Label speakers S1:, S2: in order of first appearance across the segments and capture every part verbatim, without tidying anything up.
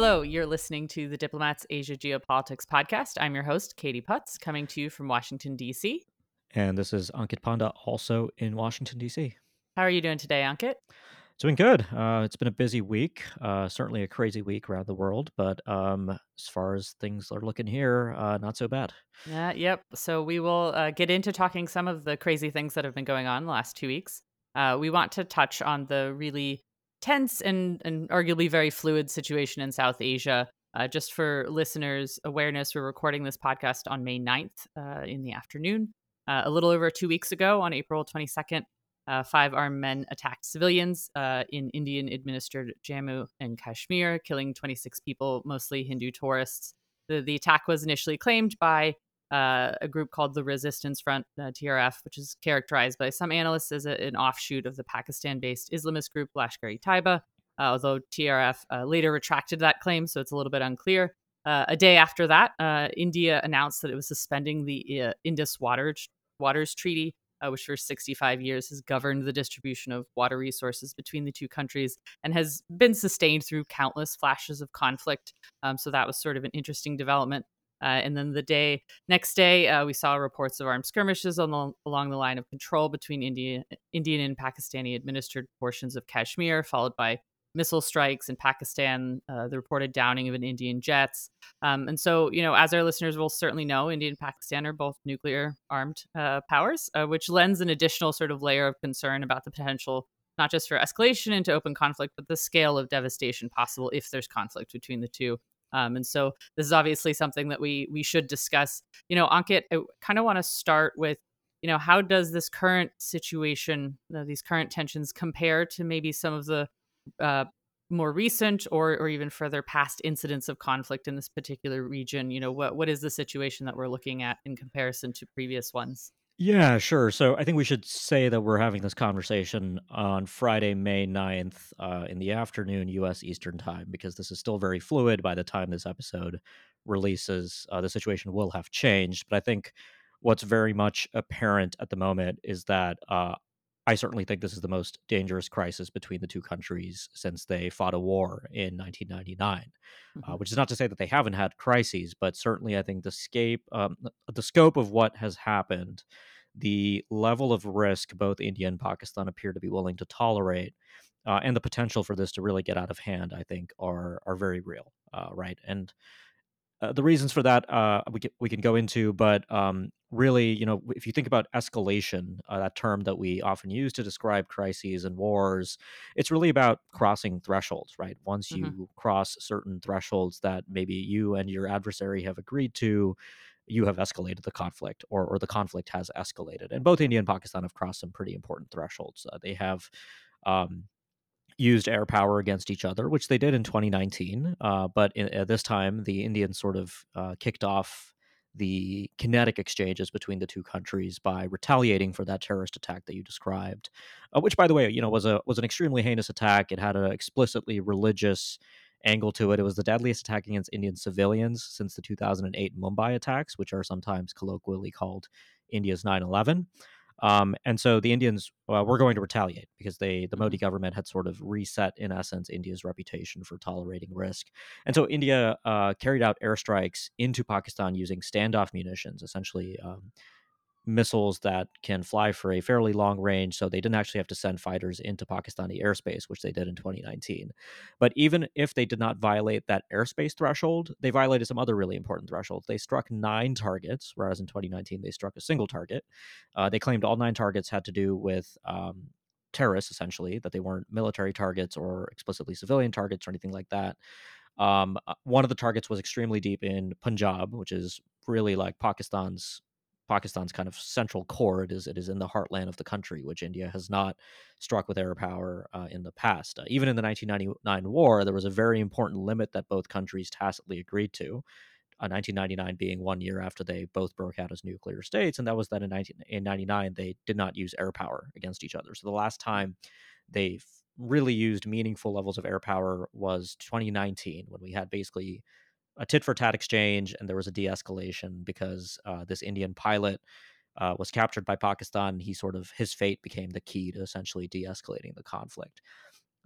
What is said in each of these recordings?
S1: Hello, you're listening to the Diplomats Asia Geopolitics podcast. I'm your host, Katie Putz, coming to you from Washington, D C.
S2: And this is Ankit Panda, also in Washington, D C.
S1: How are you doing today, Ankit?
S2: Doing good. Uh, it's been a busy week, uh, certainly a crazy week around the world, but um, as far as things are looking here, uh, not so bad.
S1: Uh, yep. So we will uh, get into talking some of the crazy things that have been going on the last two weeks. Uh, we want to touch on the really tense and, and arguably very fluid situation in South Asia. Uh, just for listeners' awareness, we're recording this podcast on May ninth uh, in the afternoon. Uh, a little over two weeks ago, on April twenty-second, uh, five armed men attacked civilians uh, in Indian-administered Jammu and Kashmir, killing twenty-six people, mostly Hindu tourists. The, the attack was initially claimed by uh, a group called the Resistance Front, uh, T R F, which is characterized by some analysts as a, an offshoot of the Pakistan-based Islamist group Lashkar-e-Taiba, uh, although T R F uh, later retracted that claim, so it's a little bit unclear. Uh, a day after that, uh, India announced that it was suspending the uh, Indus Waters, Waters Treaty, uh, which for sixty-five years has governed the distribution of water resources between the two countries and has been sustained through countless flashes of conflict. Um, so that was sort of an interesting development. Uh, and then the day next day, uh, we saw reports of armed skirmishes on the, along the line of control between India, Indian and Pakistani administered portions of Kashmir, followed by missile strikes in Pakistan, uh, the reported downing of an Indian jets. Um, and so, you know, as our listeners will certainly know, India and Pakistan are both nuclear armed uh, powers, uh, which lends an additional sort of layer of concern about the potential, not just for escalation into open conflict, but the scale of devastation possible if there's conflict between the two. Um, and so this is obviously something that we we should discuss. You know, Ankit, I kind of want to start with, you know, how does this current situation, uh, these current tensions compare to maybe some of the uh, more recent or or even further past incidents of conflict in this particular region? You know, what what is the situation that we're looking at in comparison to previous ones?
S2: Yeah, sure. So I think we should say that we're having this conversation on Friday, May ninth, uh, in the afternoon, U S Eastern Time, because this is still very fluid. By the time this episode releases, uh, the situation will have changed. But I think what's very much apparent at the moment is that uh, I certainly think this is the most dangerous crisis between the two countries since they fought a war in nineteen ninety-nine. Uh,
S1: Hmm.
S2: which is not to say that they haven't had crises, but certainly I think the scape, um, the scope of what has happened, the level of risk both India and Pakistan appear to be willing to tolerate, uh, and the potential for this to really get out of hand, I think, are are very real, uh, right? And uh, the reasons for that, uh, we can, we can go into, but um, really, you know, if you think about escalation, uh, that term that we often use to describe crises and wars, it's really about crossing thresholds, right? Once
S1: Hmm.
S2: you cross certain thresholds that maybe you and your adversary have agreed to, you have escalated the conflict, or or the conflict has escalated. And both India and Pakistan have crossed some pretty important thresholds. Uh, they have. Um, Used air power against each other, which they did in twenty nineteen. Uh, but in, at this time, the Indians sort of uh, kicked off the kinetic exchanges between the two countries by retaliating for that terrorist attack that you described, uh, which, by the way, you know, was a was an extremely heinous attack. It had an explicitly religious angle to it. It was the deadliest attack against Indian civilians since the two thousand eight Mumbai attacks, which are sometimes colloquially called India's nine eleven. Um, and so the Indians uh, were going to retaliate because they, the Modi
S1: Hmm.
S2: government had sort of reset, in essence, India's reputation for tolerating risk. And so India uh, carried out airstrikes into Pakistan using standoff munitions, essentially um, missiles that can fly for a fairly long range. So they didn't actually have to send fighters into Pakistani airspace, which they did in twenty nineteen. But even if they did not violate that airspace threshold, they violated some other really important thresholds. They struck nine targets, whereas in twenty nineteen they struck a single target. Uh, they claimed all nine targets had to do with um, terrorists, essentially, that they weren't military targets or explicitly civilian targets or anything like that. Um, uh, one of the targets was extremely deep in Punjab, which is really like Pakistan's Pakistan's kind of central core. It is it is in the heartland of the country, which India has not struck with air power uh, in the past. Uh, even in the nineteen ninety-nine war, there was a very important limit that both countries tacitly agreed to. Uh, nineteen ninety-nine being one year after they both broke out as nuclear states, and that was that in nineteen ninety-nine they did not use air power against each other. So the last time they really used meaningful levels of air power was twenty nineteen, when we had basically a tit for tat exchange and there was a de escalation because uh, this Indian pilot uh, was captured by Pakistan. He sort of, his fate became the key to essentially de escalating the conflict.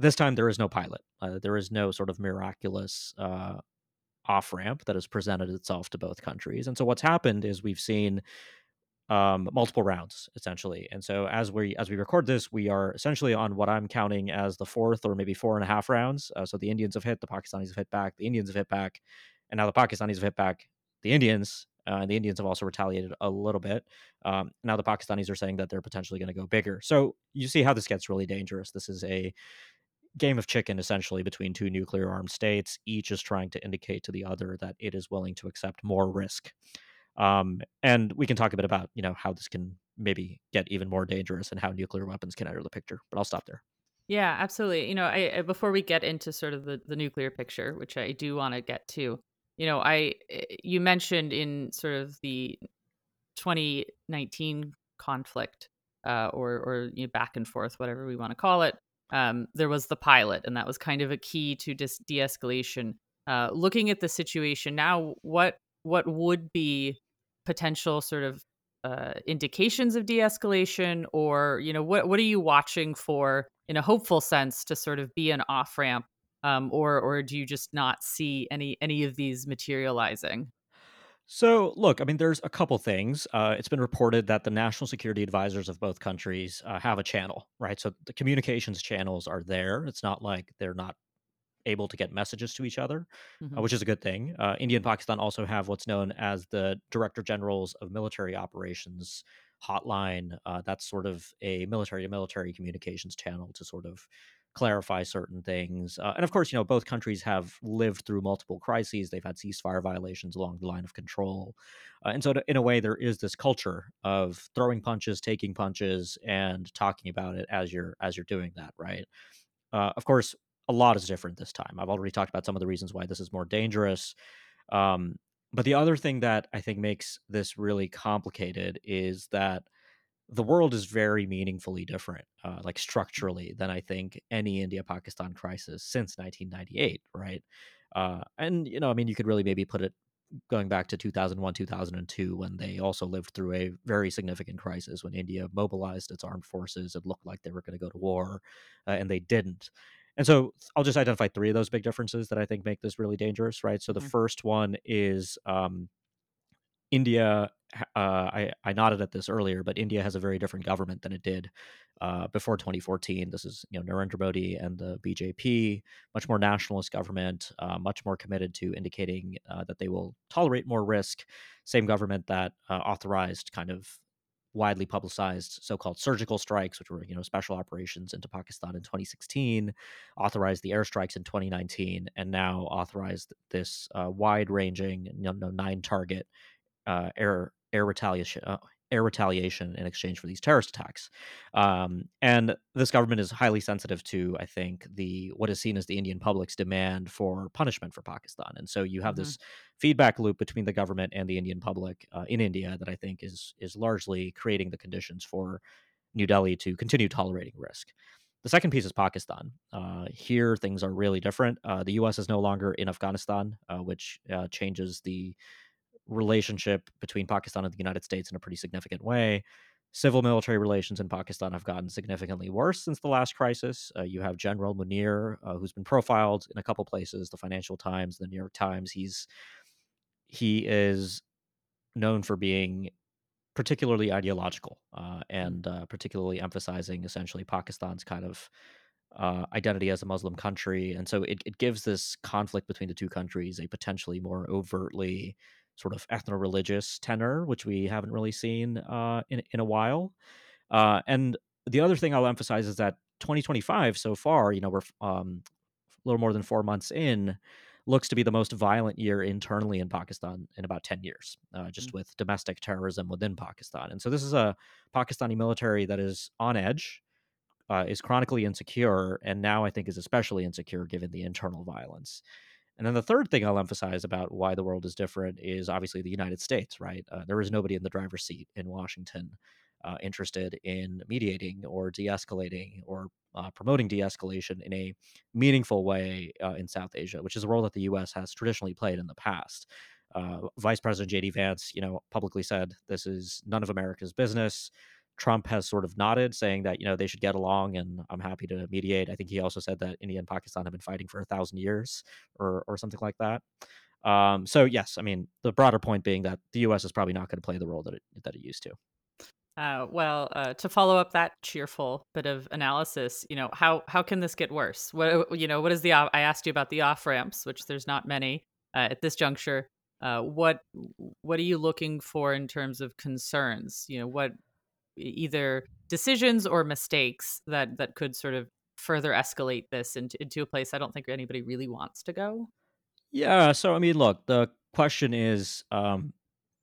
S2: this time there is no pilot. Uh, there is no sort of miraculous uh, off ramp that has presented itself to both countries. And so what's happened is we've seen um, multiple rounds essentially. And so as we as we record this, we are essentially on what I'm counting as the fourth or maybe four and a half rounds. Uh, so the Indians have hit, the Pakistanis have hit back, the Indians have hit back, and now the Pakistanis have hit back the Indians. Uh, and the Indians have also retaliated a little bit. Um, now the Pakistanis are saying that they're potentially going to go bigger. So you see how this gets really dangerous. This is a game of chicken essentially between two nuclear armed states. Each is trying to indicate to the other that it is willing to accept more risk. Um, and we can talk a bit about, you know, how this can maybe get even more dangerous and how nuclear weapons can enter the picture. But I'll stop there.
S1: Yeah, absolutely. You know, I, I before we get into sort of the, the nuclear picture, which I do want to get to, you know, I eh, you mentioned in sort of the twenty nineteen conflict, uh, or or you know, back and forth, whatever we want to call it. Um, there was the pilot, and that was kind of a key to dis- de-escalation. Uh, looking at the situation now, what what would be potential sort of uh, indications of de-escalation, or you know, what what are you watching for in a hopeful sense to sort of be an off ramp, um, or or do you just not see any any of these materializing?
S2: So, look, I mean, there's a couple things. Uh, it's been reported that the national security advisors of both countries uh, have a channel, right? So the communications channels are there. It's not like they're not able to get messages to each other, uh,
S1: Hmm.
S2: which is a good thing. Uh, India and Pakistan also have what's known as the Director Generals of Military Operations hotline. Uh, that's sort of a military to military communications channel to sort of clarify certain things. Uh, and of course, you know, both countries have lived through multiple crises. They've had ceasefire violations along the line of control. Uh, and so, to, in a way, there is this culture of throwing punches, taking punches, and talking about it as you're as you're doing that, right? Uh, of course, a lot is different this time. I've already talked about some of the reasons why this is more dangerous. Um, but the other thing that I think makes this really complicated is that the world is very meaningfully different, uh, like structurally, than I think any India Pakistan crisis since nineteen ninety-eight, right? Uh, and, you know, I mean, you could really maybe put it going back to two thousand one, two thousand two, when they also lived through a very significant crisis when India mobilized its armed forces. It looked like they were going to go to war, uh, and they didn't. And so I'll just identify three of those big differences that I think make this really dangerous, right? So the
S1: Hmm.
S2: first one is um, India. Uh, I, I nodded at this earlier, but India has a very different government than it did uh, before twenty fourteen. This is, you know, Narendra Modi and the B J P, much more nationalist government, uh, much more committed to indicating uh, that they will tolerate more risk. Same government that uh, authorized kind of widely publicized so-called surgical strikes, which were, you know, special operations into Pakistan in twenty sixteen, authorized the airstrikes in twenty nineteen, and now authorized this uh, wide-ranging, you know, nine target uh, air air retaliation uh, air retaliation in exchange for these terrorist attacks. Um, and this government is highly sensitive to, I think, the what is seen as the Indian public's demand for punishment for Pakistan. And so you have
S1: Hmm.
S2: this feedback loop between the government and the Indian public uh, in India that I think is is largely creating the conditions for New Delhi to continue tolerating risk. The second piece is Pakistan. Uh, here, things are really different. Uh, the U S is no longer in Afghanistan, uh, which uh, changes the relationship between Pakistan and the United States in a pretty significant way. Civil military relations in Pakistan have gotten significantly worse since the last crisis. Uh, you have General Munir, uh, who's been profiled in a couple places, the Financial Times, the New York Times. He's he is known for being particularly ideological uh, and uh, particularly emphasizing essentially Pakistan's kind of uh, identity as a Muslim country. And so it, it gives this conflict between the two countries a potentially more overtly sort of ethno religious tenor, which we haven't really seen uh, in, in a while. Uh, and the other thing I'll emphasize is that twenty twenty-five so far, you know, we're um, a little more than four months in, looks to be the most violent year internally in Pakistan in about ten years, uh, just with domestic terrorism within Pakistan. And so this is a Pakistani military that is on edge, uh, is chronically insecure, and now I think is especially insecure given the internal violence. And then the third thing I'll emphasize about why the world is different is obviously the United States, right? Uh, there is nobody in the driver's seat in Washington uh, interested in mediating or de escalating or uh, promoting de escalation in a meaningful way uh, in South Asia, which is a role that the U S has traditionally played in the past. Uh, Vice President J D Vance, you know, publicly said this is none of America's business. Trump has sort of nodded, saying that, you know, they should get along and I'm happy to mediate. I think he also said that India and Pakistan have been fighting for a thousand years or or something like that. Um, so yes, I mean the broader point being that the U S is probably not going to play the role that it that it used to.
S1: Uh, well, uh, to follow up that cheerful bit of analysis, you know, how how can this get worse? What you know, what is the off- I asked you about the off ramps, which there's not many uh, at this juncture. Uh, what what are you looking for in terms of concerns? You know, what e- either decisions or mistakes that that could sort of further escalate this into, into a place I don't think anybody really wants to go.
S2: Yeah, so I mean, look, the question is, um,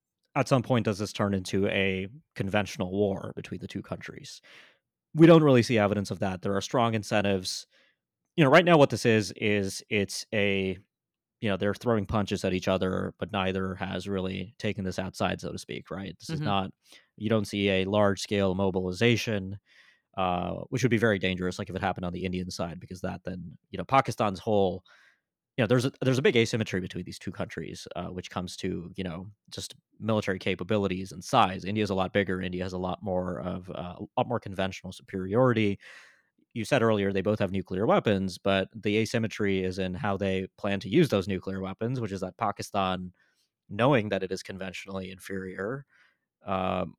S2: at some point, does this turn into a conventional war between the two countries? We don't really see evidence of that. There are strong incentives. You know, right now, what this is is it's a you know they're throwing punches at each other, but neither has really taken this outside, so to speak. Right? This is
S1: Hmm.
S2: not. You don't see a large scale mobilization, uh, which would be very dangerous, like if it happened on the Indian side, because that then you know Pakistan's whole you know, there's a there's a big asymmetry between these two countries, uh, which comes to, you know, just military capabilities and size. India's a lot bigger. India has a lot more of uh, a lot more conventional superiority. You said earlier they both have nuclear weapons, but the asymmetry is in how they plan to use those nuclear weapons, which is that Pakistan, knowing that it is conventionally inferior, um,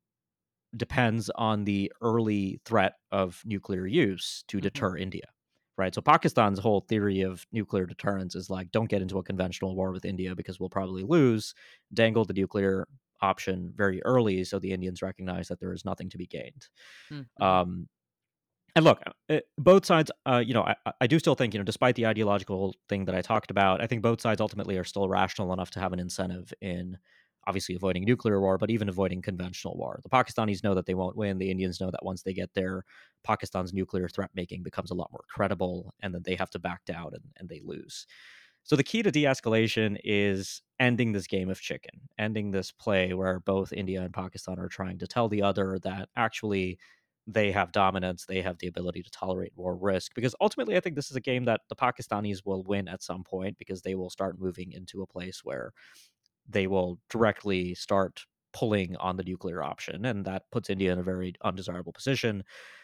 S2: depends on the early threat of nuclear use to
S1: Hmm.
S2: deter India. Right. So Pakistan's whole theory of nuclear deterrence is like, don't get into a conventional war with India because we'll probably lose. Dangle the nuclear option very early so the Indians recognize that there is nothing to be gained.
S1: Hmm.
S2: Um, and look, uh, both sides, uh, you know, I, I do still think, you know, despite the ideological thing that I talked about, I think both sides ultimately are still rational enough to have an incentive in obviously avoiding nuclear war, but even avoiding conventional war. The Pakistanis know that they won't win. The Indians know that once they get there, Pakistan's nuclear threat making becomes a lot more credible, and then they have to back down and, and they lose. So the key to de-escalation is ending this game of chicken, ending this play where both India and Pakistan are trying to tell the other that actually they have dominance, they have the ability to tolerate more risk. Because ultimately, I think this is a game that the Pakistanis will win at some point because they will start moving into a place where they will directly start pulling on the nuclear option, and that puts India in a very undesirable position.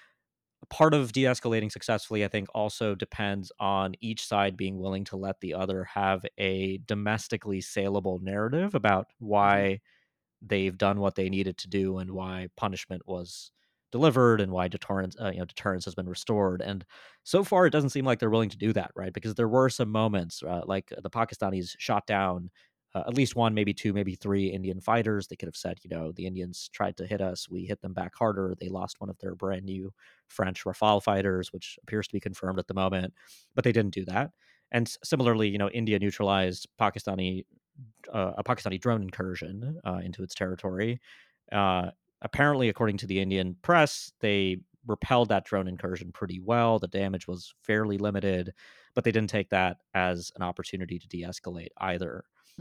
S2: Part of de-escalating successfully, I think, also depends on each side being willing to let the other have a domestically saleable narrative about
S1: Hmm.
S2: why they've done what they needed to do and why punishment was delivered and why deterrence, uh, you know, deterrence has been restored. And so far, it doesn't seem like they're willing to do that, right? Because there were some moments, uh, like the Pakistanis shot down uh, at least one, maybe two, maybe three Indian fighters. They could have said, you know, the Indians tried to hit us, we hit them back harder. They lost one of their brand new French Rafale fighters, which appears to be confirmed at the moment, but they didn't do that. And similarly, you know, India neutralized Pakistani uh, a Pakistani drone incursion uh, into its territory. Uh, Apparently, according to the Indian press, they repelled that drone incursion pretty well. The damage was fairly limited, but they didn't take that as an opportunity to de-escalate either.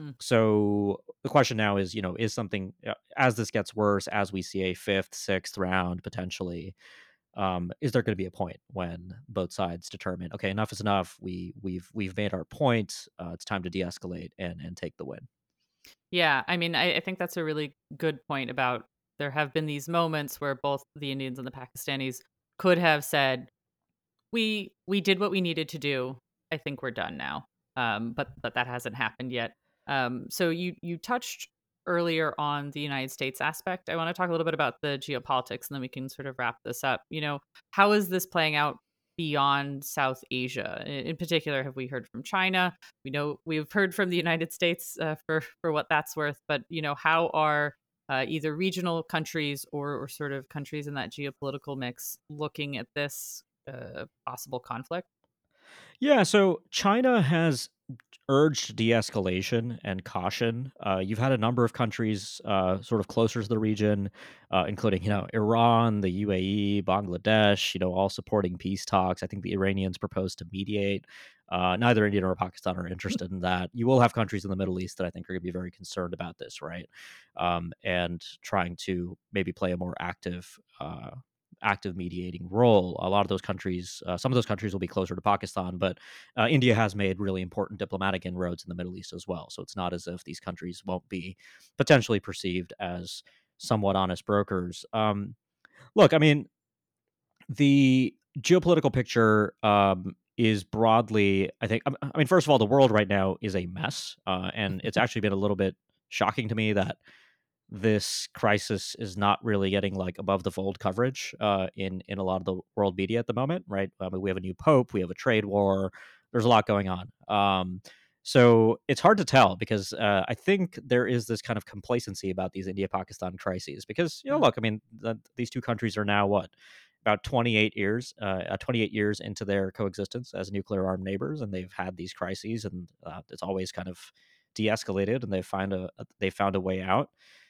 S2: So the question now is, you know, is something uh, as this gets worse, as we see a fifth, sixth round potentially, um, is there going to be a point when both sides determine, okay, enough is enough. We we've we've made our point. Uh, it's time to de-escalate and and take the win.
S1: Yeah, I mean, I, I think that's a really good point about there have been these moments where both the Indians and the Pakistanis could have said, "We we did what we needed to do. I think we're done now." Um, but but that hasn't happened yet. Um, so you you touched earlier on the United States aspect. I want to talk a little bit about the geopolitics, and then we can sort of wrap this up. You know, how is this playing out beyond South Asia? In, in particular, have we heard from China? We know we've heard from the United States uh, for for what that's worth. But you know, how are uh, either regional countries or, or sort of countries in that geopolitical mix looking at this uh, possible conflict?
S2: Yeah, so China has urged de-escalation and caution. Uh, you've had a number of countries uh, sort of closer to the region, uh, including you know Iran, the U A E, Bangladesh, you know, all supporting peace talks. I think the Iranians proposed to mediate. Uh, neither India nor Pakistan are interested in that. You will have countries in the Middle East that I think are going to be very concerned about this, right? Um, and trying to maybe play a more active uh, active mediating role. A lot of those countries, uh, some of those countries will be closer to Pakistan, but uh, India has made really important diplomatic inroads in the Middle East as well. So it's not as if these countries won't be potentially perceived as somewhat honest brokers. Um, Look, I mean, the geopolitical picture um, is broadly, I think, I I mean, first of all, the world right now is a mess. Uh, and it's actually been a little bit shocking to me that this crisis is not really getting like above the fold coverage uh, in in a lot of the world media at the moment, right? I mean, we have a new pope, we have a trade war. There's a lot going on, um, so it's hard to tell because uh, I think there is this kind of complacency about these India-Pakistan crises because you know,
S1: Mm,
S2: look, I mean, the, these two countries are now what about twenty-eight years, uh, uh, twenty-eight years into their coexistence as nuclear armed neighbors, and they've had these crises, and uh, it's always kind of de-escalated, and they find a they found a way out.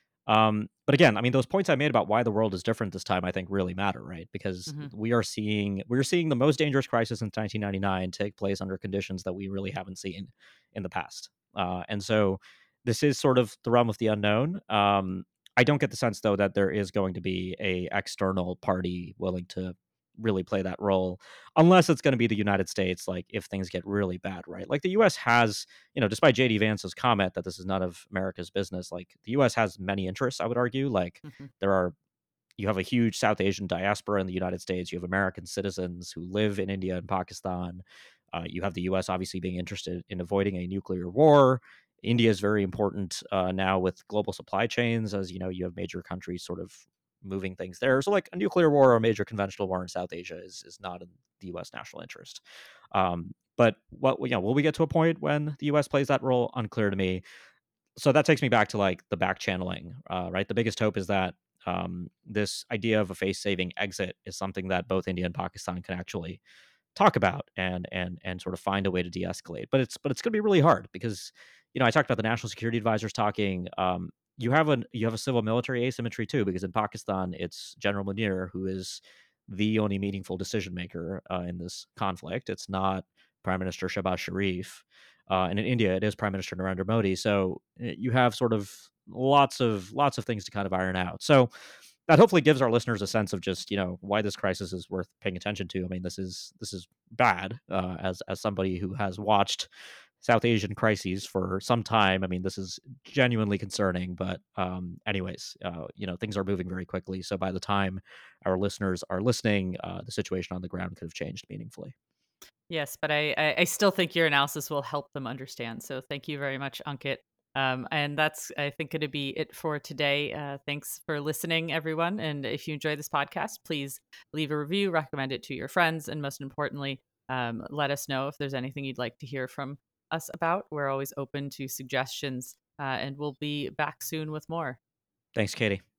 S2: Um, but again, I mean, those points I made about why the world is different this time, I think, really matter, right? Because
S1: mhm.
S2: we are seeing we're seeing the most dangerous crisis since nineteen ninety-nine take place under conditions that we really haven't seen in the past, uh, and so this is sort of the realm of the unknown. Um, I don't get the sense, though, that there is going to be a external party willing to really play that role, unless it's going to be the United States. Like if things get really bad, right? Like the U S has you know, despite J D Vance's comment that this is none of America's business, like the U S has many interests, I would argue. Like
S1: Mhm.
S2: there are you have a huge South Asian diaspora in the United States. You have American citizens who live in India and Pakistan. Uh, you have the U S obviously being interested in avoiding a nuclear war. India is very important uh, now with global supply chains, as you know, you have major countries sort of moving things there. So, like a nuclear war or a major conventional war in South Asia is is not in the U S national interest. Um, but what you know, will we get to a point when the U S plays that role? Unclear to me. So that takes me back to like the back channeling, uh, right? The biggest hope is that um, this idea of a face saving exit is something that both India and Pakistan can actually talk about and and and sort of find a way to de-escalate. But it's but it's going to be really hard because you know I talked about the national security advisors talking. Um, you have a you have a civil military asymmetry too because in Pakistan it's General Munir who is the only meaningful decision maker uh, in this conflict. It's not Prime Minister Shehbaz Sharif, uh, and in India it is Prime Minister Narendra Modi. So eh, you have sort of lots of lots of things to kind of iron out. So that hopefully gives our listeners a sense of just you know why this crisis is worth paying attention to. I mean, this is this is bad uh, as as somebody who has watched South Asian crises for some time. I mean, this is genuinely concerning. But um, anyways, uh, you know, things are moving very quickly. So by the time our listeners are listening, uh, the situation on the ground could have changed meaningfully.
S1: Yes, but I, I I still think your analysis will help them understand. So thank you very much, Ankit. Um, and that's I think going to be it for today. Uh, thanks for listening, everyone. And if you enjoy this podcast, please leave a review, recommend it to your friends, and most importantly, um, let us know if there's anything you'd like to hear from us about. We're always open to suggestions, uh, and we'll be back soon with more.
S2: Thanks, Katie.